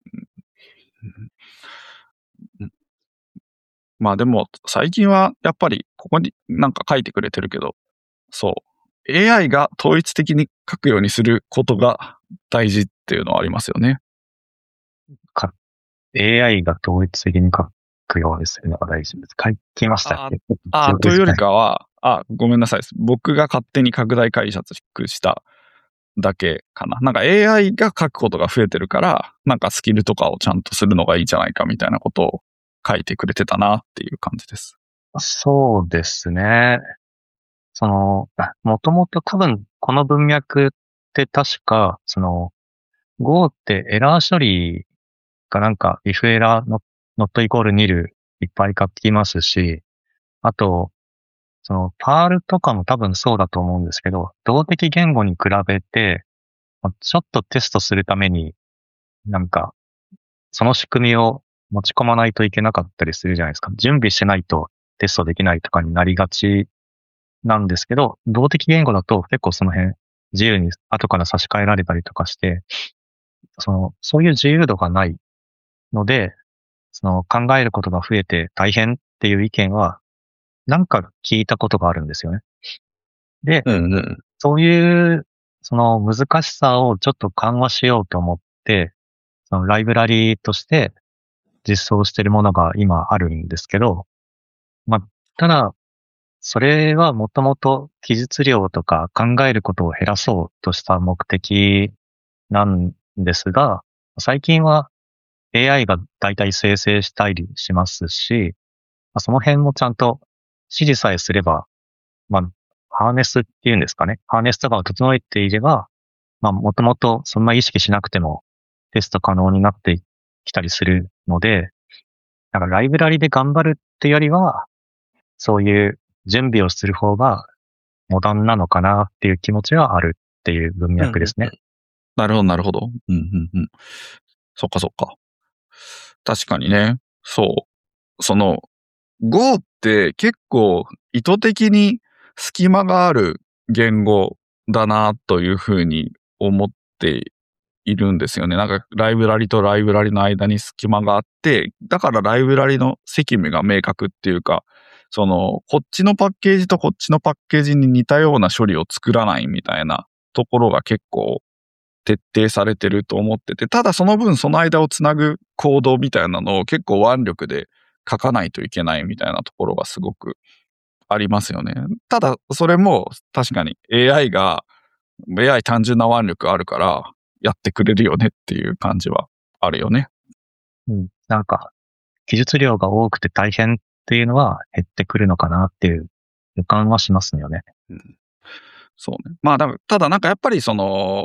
S1: うん、まあでも最近はやっぱりここになんか書いてくれてるけど、そう。エーアイ が統一的に書くようにすることが大事っていうのはありますよね。
S2: か エーアイ が統一的に書くようにするのが大事です。書きましたっけ？
S1: ああ、というよりかは、あ、ごめんなさい。僕が勝手に拡大解釈しただけかな。なんか エーアイ が書くことが増えてるから、なんかスキルとかをちゃんとするのがいいんじゃないかみたいなことを書いてくれてたなっていう感じです。
S2: そうですね。その、もともと多分この文脈って確か、その、Go ってエラー処理がなんか if エラー not equal nil いっぱい書きますし、あと、その Perl とかも多分そうだと思うんですけど、動的言語に比べて、ちょっとテストするために、なんか、その仕組みを持ち込まないといけなかったりするじゃないですか。準備しないとテストできないとかになりがちなんですけど、動的言語だと結構その辺自由に後から差し替えられたりとかして、その、そういう自由度がないので、その考えることが増えて大変っていう意見は、なんか聞いたことがあるんですよね。で、
S1: うんうん、
S2: そういう、その難しさをちょっと緩和しようと思って、そのライブラリーとして実装しているものが今あるんですけど、まあ、ただ、それはもともと記述量とか考えることを減らそうとした目的なんですが、最近は エーアイ が大体生成したりしますし、その辺もちゃんと指示さえすれば、まあ、ハーネスっていうんですかね。ハーネスとかを整えていれば、まあ、もともとそんな意識しなくてもテスト可能になってきたりするので、なんかライブラリで頑張るってよりは、そういう準備をする方がモダンなのかなっていう気持ちはあるっていう文脈ですね。
S1: うんうん、なるほど、なるほど。うんうんうん。そっかそっか。確かにね。そう。その、Go って結構意図的に隙間がある言語だなというふうに思っているんですよね。なんかライブラリとライブラリの間に隙間があって、だからライブラリの責務が明確っていうか、その、こっちのパッケージとこっちのパッケージに似たような処理を作らないみたいなところが結構徹底されてると思ってて、ただその分その間をつなぐコードみたいなのを結構腕力で書かないといけないみたいなところがすごくありますよね。ただそれも確かに エーアイ が エーアイ 単純な腕力あるからやってくれるよねっていう感じはあるよね。
S2: うん。なんか、記述量が多くて大変っていうのは減ってくるのかなっていう予感はしますよね。
S1: うん、そうね。まあだただなんかやっぱりその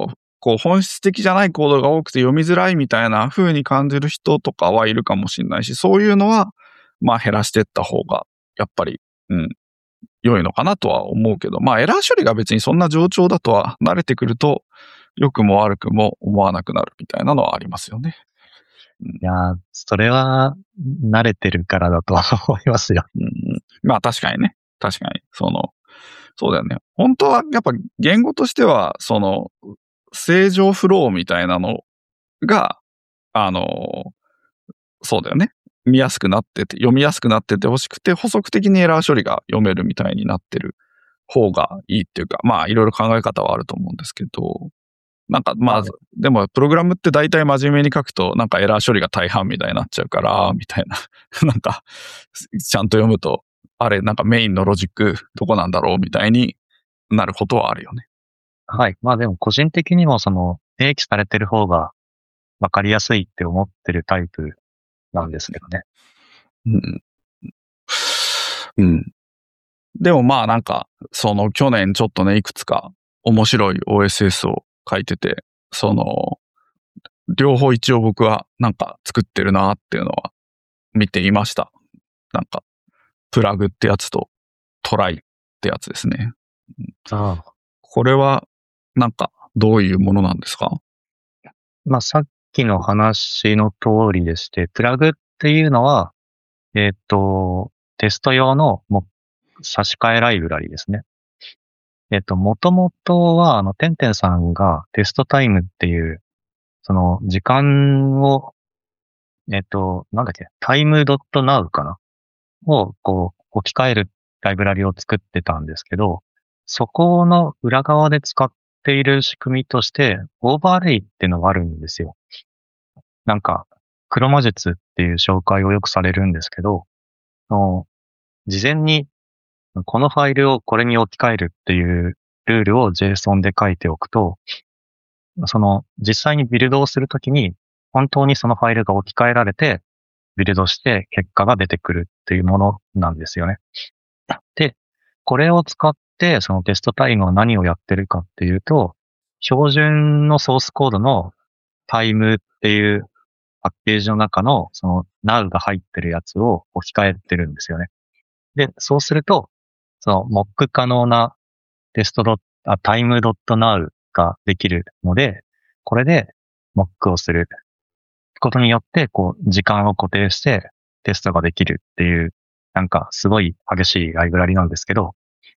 S1: こう本質的じゃないコードが多くて読みづらいみたいな風に感じる人とかはいるかもしれないし、そういうのは、まあ減らしていった方が、やっぱり、うん、良いのかなとは思うけど、まあエラー処理が別にそんな冗長だとは慣れてくると、良くも悪くも思わなくなるみたいなのはありますよね。
S2: いやー、それは慣れてるからだと思いますよ。
S1: うん、まあ確かにね。確かに。その、そうだよね。本当はやっぱ言語としては、その、正常フローみたいなのが、あの、そうだよね。見やすくなってて、読みやすくなっててほしくて、補足的にエラー処理が読めるみたいになってる方がいいっていうか、まあいろいろ考え方はあると思うんですけど、なんかまあ、でもプログラムって大体真面目に書くと、なんかエラー処理が大半みたいになっちゃうから、みたいな。なんか、ちゃんと読むと、あれ、なんかメインのロジックどこなんだろうみたいになることはあるよね。
S2: はい。まあでも個人的にもその、明記されてる方が分かりやすいって思ってるタイプなんですけどね。
S1: うん。うん。でもまあなんか、その去年ちょっとね、いくつか面白い オーエスエス を書いてて、その、両方一応僕はなんか作ってるなっていうのは見ていました。なんか、プラグってやつとトライってやつですね。
S2: ああ。
S1: これはなんかどういうものなんですか？
S2: まあさっきの話の通りでして、プラグっていうのは、えっと、テスト用のも差し替えライブラリですね。えっと、もともとは、あの、てんてんさんがテストタイムっていう、その、時間を、えっと、なんだっけ、time.now かなを、こう、置き換えるライブラリを作ってたんですけど、そこの裏側で使っている仕組みとして、オーバーレイっていうのがあるんですよ。なんか、黒魔術っていう紹介をよくされるんですけど、の事前にこのファイルをこれに置き換えるっていうルールを JSON で書いておくと、その実際にビルドをするときに本当にそのファイルが置き換えられてビルドして結果が出てくるっていうものなんですよね。で、これを使ってそのテストタイムは何をやってるかっていうと、標準のソースコードのタイムっていうパッケージの中のその now が入ってるやつを置き換えてるんですよね。で、そうすると、そのモック可能なテストドット、あ、time.now ができるので、これでモックをすることによって、こう、時間を固定してテストができるっていう、なんかすごい激しいライブラリなんですけど、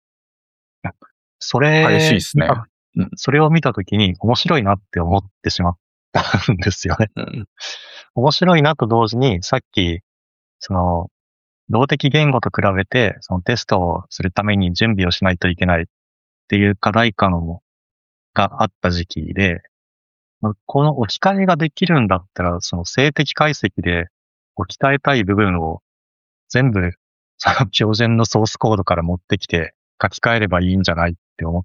S2: それ、
S1: 激しいですね。
S2: うん、それを見たときに面白いなって思ってしまったんですよね。うん、面白いなと同時に、さっき、その、動的言語と比べて、そのテストをするために準備をしないといけないっていう課題感も、があった時期で、この置き換えができるんだったら、その静的解析で置き換えたい部分を全部、その標準のソースコードから持ってきて書き換えればいいんじゃないって思って、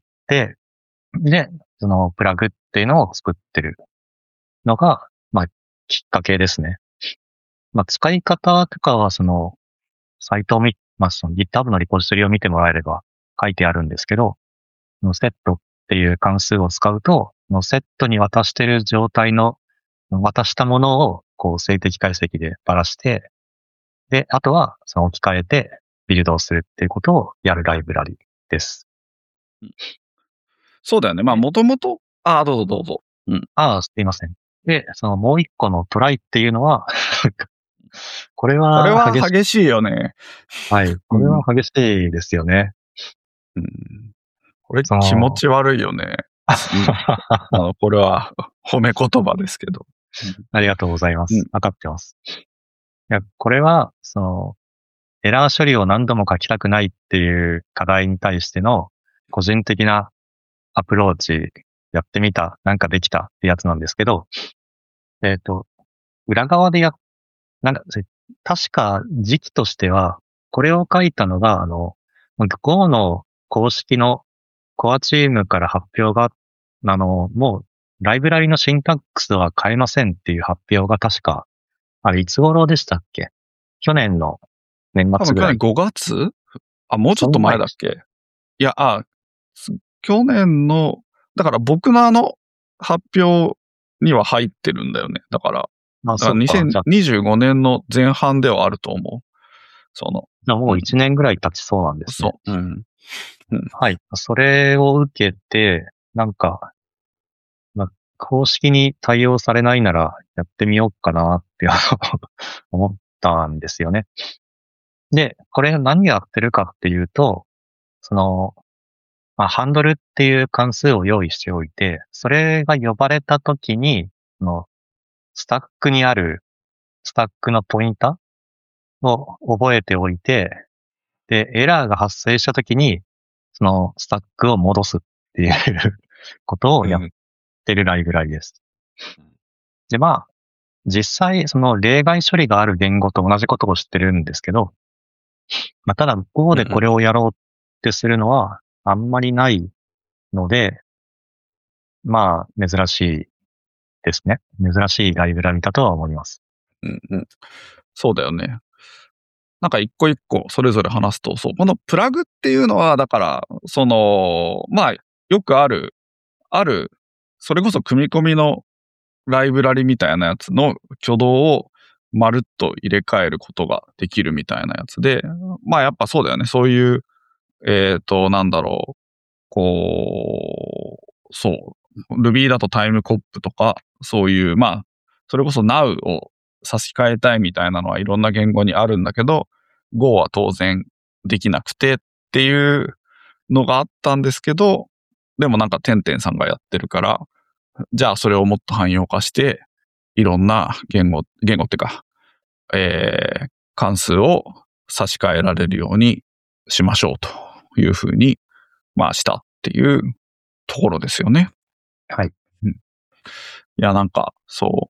S2: で、そのプラグっていうのを作ってるのが、まあ、きっかけですね。まあ、使い方とかは、その、サイトを見、まあ、その GitHub のリポジトリを見てもらえれば書いてあるんですけど、セットっていう関数を使うと、セットに渡している状態の、渡したものを、こう、静的解析でばらして、で、あとは、その置き換えて、ビルドをするっていうことをやるライブラリです。
S1: うん、そうだよね。まあ、もともと、ああ、どうぞどうぞ。
S2: うん。ああ、すいません。で、そのもう一個のトライっていうのは、これは、
S1: これは激しいよね。
S2: はい。これは激しいですよね。
S1: うん。これ気持ち悪いよね。あの、これは褒め言葉ですけど。
S2: ありがとうございます。わ、うん、かってます。いや、これは、その、エラー処理を何度も書きたくないっていう課題に対しての個人的なアプローチ、やってみた、なんかできたってやつなんですけど、えっと、裏側でや、なんか、確か時期としては、これを書いたのが、あの、Go の公式のコアチームから発表が、あの、もう、ライブラリのシンタックスは変えませんっていう発表が確か、あれ、いつ頃でしたっけ？去年の年末ぐらい。
S1: 多分去年ごがつ？あ、もうちょっと前だっけ？いや、あ、去年の、だから僕のあの、 発表には入ってるんだよね。だから、
S2: まあ、
S1: だからにせんにじゅうごねんの前半ではあると思う。その。
S2: じゃあもういちねんぐらい経ちそうなんですね。
S1: そう。うん。
S2: うん、はい。それを受けて、なんか、まあ、公式に対応されないならやってみようかなって思ったんですよね。で、これ何やってるかっていうと、その、まあ、ハンドルっていう関数を用意しておいて、それが呼ばれたときに、その、スタックにある、スタックのポインターを覚えておいて、で、エラーが発生したときに、そのスタックを戻すっていうことをやってるライブラリです。で、まあ、実際、その例外処理がある言語と同じことを知ってるんですけど、まあ、ただ、Go でこれをやろうってするのはあんまりないので、まあ、珍しいですね。珍しいライブラリだとは思います。
S1: うんうん。そうだよね。なんか一個一個それぞれ話すと、そう、このプラグっていうのは、だから、その、まあ、よくある、ある、それこそ組み込みのライブラリみたいなやつの挙動をまるっと入れ替えることができるみたいなやつで、まあやっぱそうだよね。そういう、えっと、なんだろう、こう、そう、Ruby だとタイムコップとか、そういう、まあ、それこそ Now を差し替えたいみたいなのはいろんな言語にあるんだけど、Go は当然できなくてっていうのがあったんですけど、でもなんかてんてんさんがやってるから、じゃあそれをもっと汎用化して、いろんな言語、言語っていうか、えー、関数を差し替えられるようにしましょうというふうに、まあしたっていうところですよね。
S2: はい。
S1: うん、いや、なんか、そう、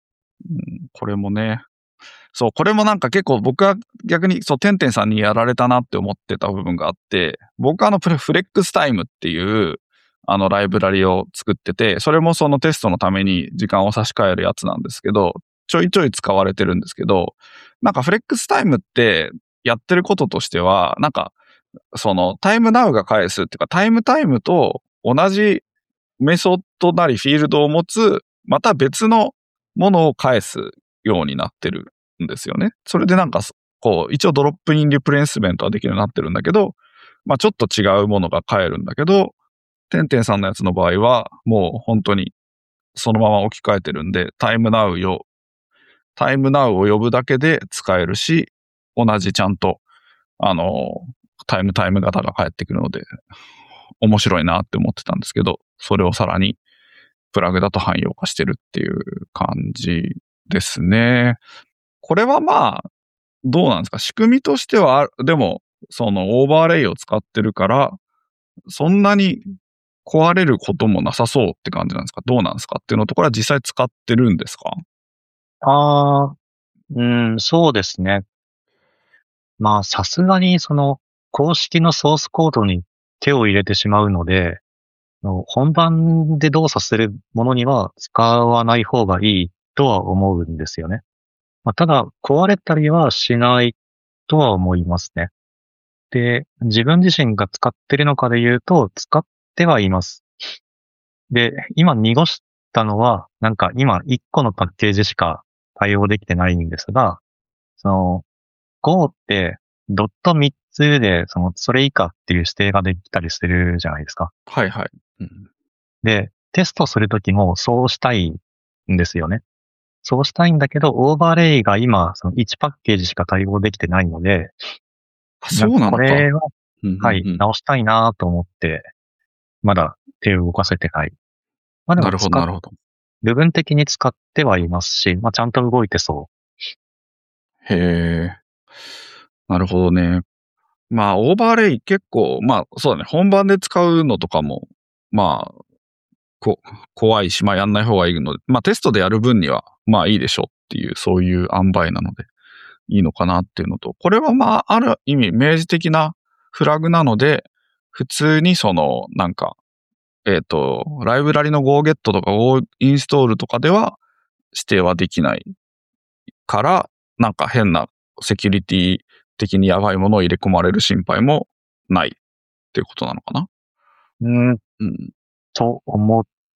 S1: うん、これもね、そう、これもなんか結構僕は逆に、そう、てんてんさんにやられたなって思ってた部分があって、僕はあの、フレックスタイムっていう、あの、ライブラリを作ってて、それもそのテストのために時間を差し替えるやつなんですけど、ちょいちょい使われてるんですけど、なんかフレックスタイムってやってることとしては、なんか、そのタイムナウが返すっていうか、タイムタイムと同じメソッドなりフィールドを持つ、また別のものを返すようになってるんですよね。それでなんか、こう、一応ドロップインリプレイスメントはできるようになってるんだけど、まあちょっと違うものが返るんだけど、てんてんさんのやつの場合は、もう本当にそのまま置き換えてるんで、タイムナウよ、タイムナウを呼ぶだけで使えるし、同じちゃんと、あの、タイムタイム型が返ってくるので、面白いなって思ってたんですけど、それをさらにプラグだと汎用化してるっていう感じですね。これはまあ、どうなんですか？仕組みとしては、でも、そのオーバーレイを使ってるから、そんなに壊れることもなさそうって感じなんですか？どうなんですかっていうのところは実際使ってるんですか？
S2: ああ、うん、そうですね。まあ、さすがにその公式のソースコードに手を入れてしまうので、本番で動作するものには使わない方がいいとは思うんですよね。まあ、ただ、壊れたりはしないとは思いますね。で、自分自身が使ってるのかで言うと、使ってはいます。で、今濁したのは、なんか今いっこのパッケージしか対応できてないんですが、その、Go ってドットみっつで、その、それ以下っていう指定ができたりするじゃないですか。
S1: はいはい。うん、
S2: で、テストするときもそうしたいんですよね。そうしたいんだけど、オーバーレイが今、そのいちパッケージしか対応できてないので、
S1: あ、そうなのか。
S2: これは、
S1: うんうんうん、
S2: はい、直したいなと思って、まだ手を動かせてない。まあで
S1: なるほど、
S2: も使っ、
S1: なるほど。
S2: 部分的に使ってはいますし、まあちゃんと動いてそ
S1: へえ。なるほどね。まあ、オーバーレイ結構、まあ、そうだね。本番で使うのとかも、まあ、こ、怖いし、まあ、やんない方がいいので、まあ、テストでやる分には、まあ、いいでしょうっていう、そういう塩梅なので、いいのかなっていうのと、これはまあ、ある意味、明示的なフラグなので、普通にその、なんか、えっと、ライブラリの GoGet とか GoInstall とかでは指定はできないから、なんか変なセキュリティ的にやばいものを入れ込まれる心配もないっていうことなのかな。
S2: う。うん、
S1: うん。
S2: と思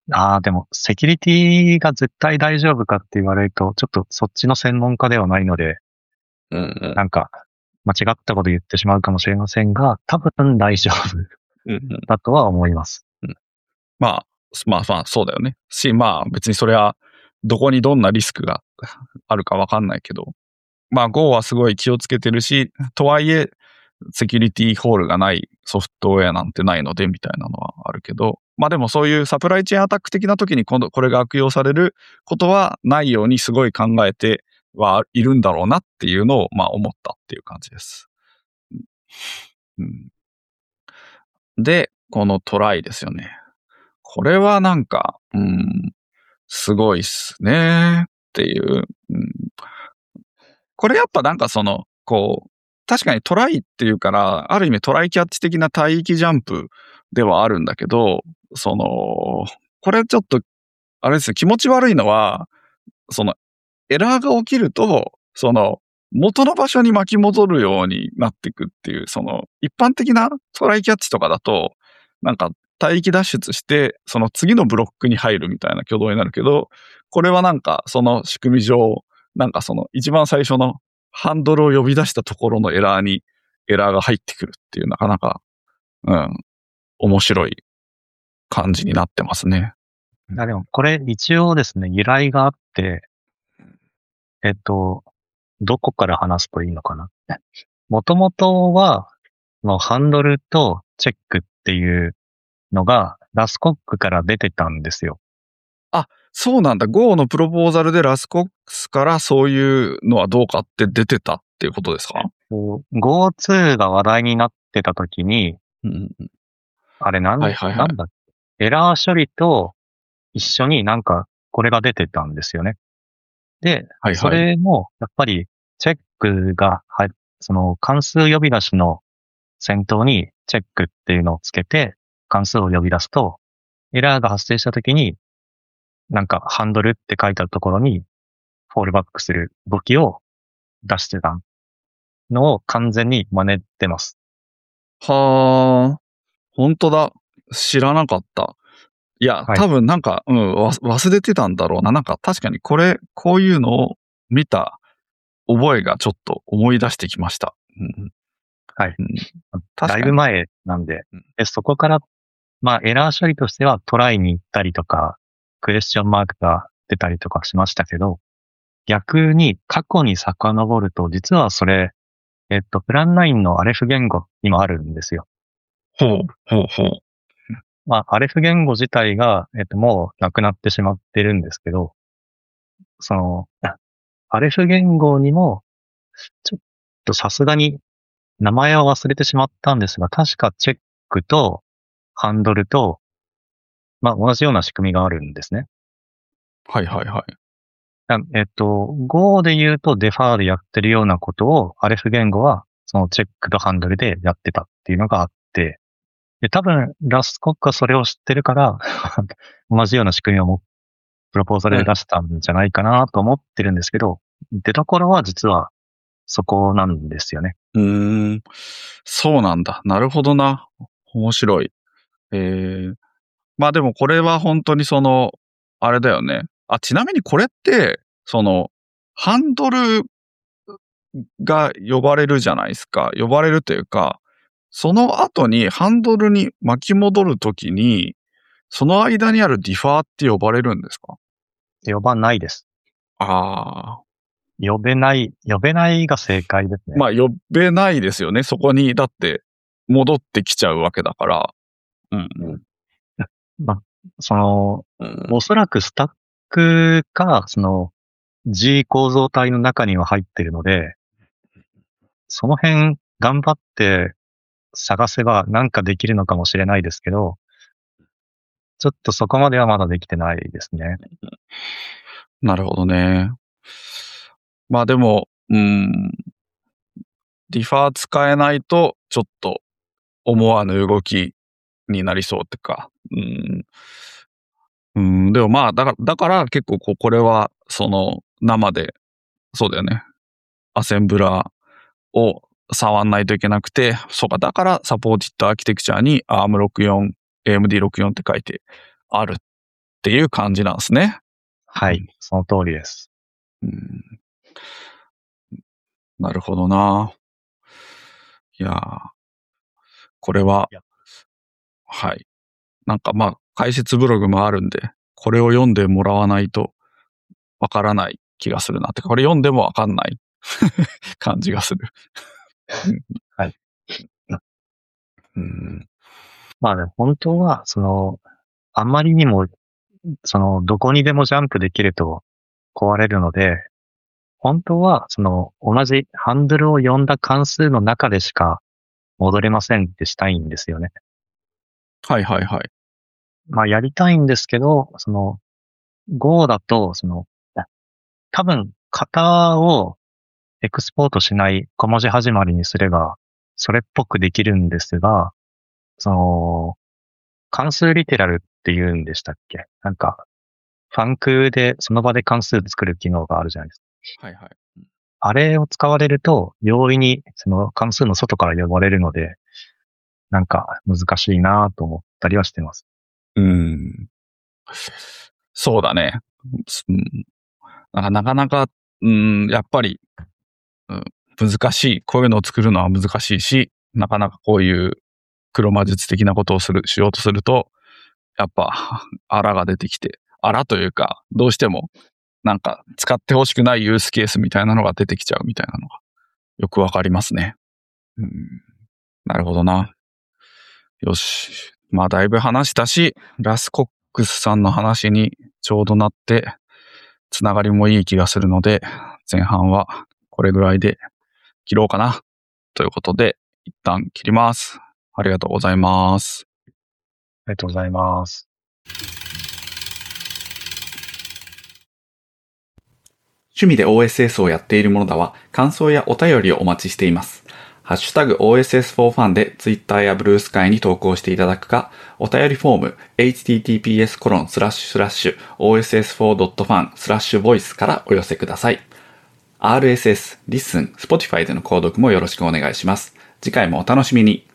S2: ああ、でも、セキュリティが絶対大丈夫かって言われると、ちょっとそっちの専門家ではないので、
S1: うんうん。
S2: なんか、間違ったこと言ってしまうかもしれませんが、多分大丈夫
S1: うんうん。
S2: だとは思います。
S1: うん、まあ、まあまあ、そうだよね。し、まあ別にそれは、どこにどんなリスクがあるかわかんないけど、まあ Go はすごい気をつけてるし、とはいえ、セキュリティホールがないソフトウェアなんてないのでみたいなのはあるけど、まあでもそういうサプライチェーンアタック的な時に今度これが悪用されることはないようにすごい考えてはいるんだろうなっていうのをまあ思ったっていう感じです。うん、で、このトライですよね。これはなんか、うん、すごいっすねっていう、うん。これやっぱなんかその、こう、確かにトライっていうから、ある意味トライキャッチ的な帯域ジャンプではあるんだけど、その、これちょっと、あれですよ、気持ち悪いのは、その、エラーが起きると、その、元の場所に巻き戻るようになっていくっていう、その、一般的なトライキャッチとかだと、なんか、帯域脱出して、その次のブロックに入るみたいな挙動になるけど、これはなんか、その仕組み上、なんかその一番最初のハンドルを呼び出したところのエラーにエラーが入ってくるっていう、なかなか、うん、面白い感じになってますね。
S2: あ、でも、これ一応ですね、由来があって、えっと、どこから話すといいのかな。もともとは、のハンドルとチェックっていうのがラスコックから出てたんですよ。
S1: あ、そうなんだ。Go のプロポーザルでラスコックスからそういうのはどうかって出てたっていうことですか？
S2: ゴーツー が話題になってた時に、
S1: うんうん。
S2: あれなん、
S1: はいはいはい。
S2: なんだっけ、エラー処理と一緒になんかこれが出てたんですよね。で、そ
S1: はいはい。
S2: れもやっぱりチェックがは、その関数呼び出しの先頭にチェックっていうのをつけて関数を呼び出すと、エラーが発生した時になんかハンドルって書いてあるところにフォールバックする動きを出してたのを完全に真似てます。
S1: はあ、本当だ。知らなかった。いや、
S2: はい。
S1: 多分なんか、うん、わ忘れてたんだろうな。なんか確かにこれ、こういうのを見た覚えがちょっと思い出してきました。うん
S2: はい。
S1: うん、
S2: だ
S1: 確かに。
S2: いぶ前なんで、
S1: うん、
S2: で、そこから、まあエラー処理としてはトライに行ったりとか、クエスチョンマークが出たりとかしましたけど、逆に過去に遡ると、実はそれ、えっと、プランナインのアレフ言語にもあるんですよ。
S1: ほう、ほう、ほう。
S2: まあ、アレフ言語自体が、えっと、もうなくなってしまってるんですけど、その、アレフ言語にも、ちょっとさすがに名前は忘れてしまったんですが、確かチェックとハンドルと、まあ、同じような仕組みがあるんですね。
S1: はいはいはい。
S2: なえっと、Go で言うとデファーでやってるようなことを、アレフ言語はそのチェックとハンドルでやってたっていうのがあって、で、多分、ラスコックはそれを知ってるから、同じような仕組みをもプロポーザルで出したんじゃないかなと思ってるんですけど、出所は実はそこなんですよね。
S1: うーん。そうなんだ。なるほどな。面白い。えー、まあでもこれは本当にその、あれだよね。あ、ちなみにこれって、その、ハンドルが呼ばれるじゃないですか。呼ばれるというか、その後にハンドルに巻き戻るときに、その間にあるディファーって呼ばれるんですか？
S2: 呼ばないです。
S1: ああ。
S2: 呼べない、呼べないが正解ですね。
S1: まあ呼べないですよね。そこに、だって戻ってきちゃうわけだから。うん。
S2: うん。まあ、その、
S1: うん。
S2: おそらくスタックか、その G 構造体の中には入ってるので、その辺頑張って探せばなんかできるのかもしれないですけど、ちょっとそこまではまだできてないですね。
S1: なるほどね。まあでも、うん、ディファー使えないと、ちょっと思わぬ動きになりそうってか。うん。うん、でもまあ、だから、だから結構こう、これは、その、生で、そうだよね。アセンブラーを触んないといけなくて、そうか、だからサポーティッドアーキテクチャに アームろくじゅうよん、エーエムディーろくじゅうよん って書いてあるっていう感じなんですね。
S2: はい、その通りです。
S1: うん、なるほどな。いやー、これは、はい。なんかまあ、解説ブログもあるんで、これを読んでもらわないとわからない気がするなって、これ読んでもわかんない感じがする。
S2: はい。
S1: うん、
S2: まあね、本当は、その、あまりにも、その、どこにでもジャンプできると壊れるので、本当は、その、同じハンドルを読んだ関数の中でしか戻れませんってしたいんですよね。
S1: はいはいはい。
S2: まあ、やりたいんですけど、その、Go だと、その、多分、型をエクスポートしない小文字始まりにすれば、それっぽくできるんですが、その、関数リテラルって言うんでしたっけ？なんか、ファンクでその場で関数作る機能があるじゃないですか。
S1: はいはい。
S2: あれを使われると、容易にその関数の外から呼ばれるので、なんか難しいなと思ったりはしてます。
S1: うん。そうだね。うん、なかなか、うん、やっぱり、うん、難しい。こういうのを作るのは難しいし、なかなかこういう黒魔術的なことをする、しようとすると、やっぱ、あらが出てきて、あらというか、どうしても、なんか、使ってほしくないユースケースみたいなのが出てきちゃうみたいなのが、よくわかりますね。うん、なるほどな。よし。まあ、だいぶ話したし、ラスコックスさんの話にちょうどなって、つながりもいい気がするので、前半はこれぐらいで切ろうかな。ということで、一旦切ります。ありがとうございます。
S2: ありがとうございます。
S1: 趣味で オーエスエス をやっているものだは、感想やお便りをお待ちしています。ハッシュタグ オーエスエスフォー ファンで Twitter やブルースカイに投稿していただくか、お便りフォーム エイチティーティーピーエスコロンスラッシュスラッシュオーエスエスフォードットファンスラッシュボイスからお寄せください。アールエスエス、Listen、Spotify での購読もよろしくお願いします。次回もお楽しみに。